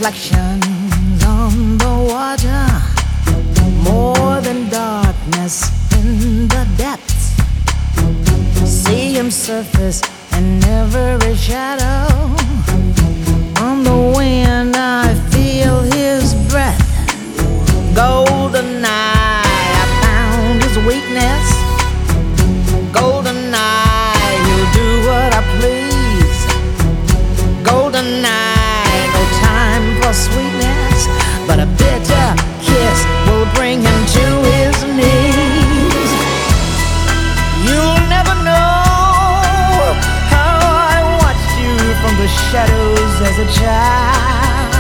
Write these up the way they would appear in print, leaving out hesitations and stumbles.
reflections on the water, more than darkness in the depths. See him surface in every shadow. On the wind I feel his breath. Golden eye, I found his weakness. Golden eye, he'll do what I please. Golden eye, no time for sweetness, but a bitter kiss will bring him to his knees. You'll never know how I watched you from the shadows as a child.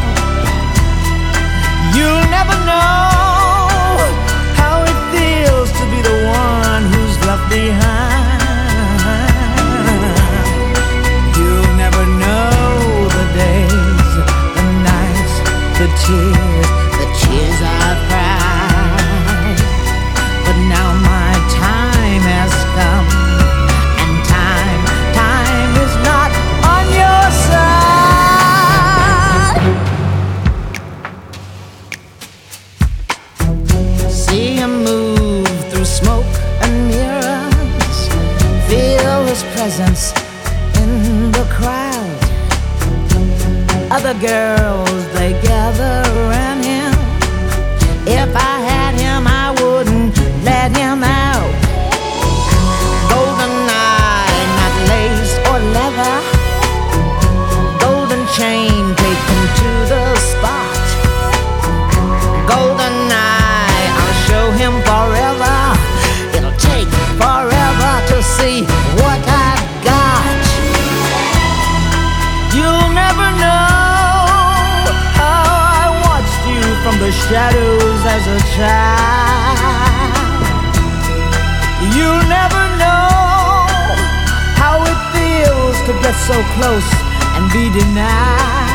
You'll never know how it feels to be the one who's left behind. You'll never know the days, the nights, the tears I've cried. But now my time has come, and time is not on your side. See him move through smoke and mirrors, feel his presence in the crowd. Other girls, they gather around him. If I had him, I wouldn't let him out. Golden eye, not lace or leather. Golden chain, take him to the spot. Golden eye, I'll show him forever. It'll take forever to see what I've got. You'll never know how I watched you from the shadows as a child. You'll never know how it feels to get so close and be denied.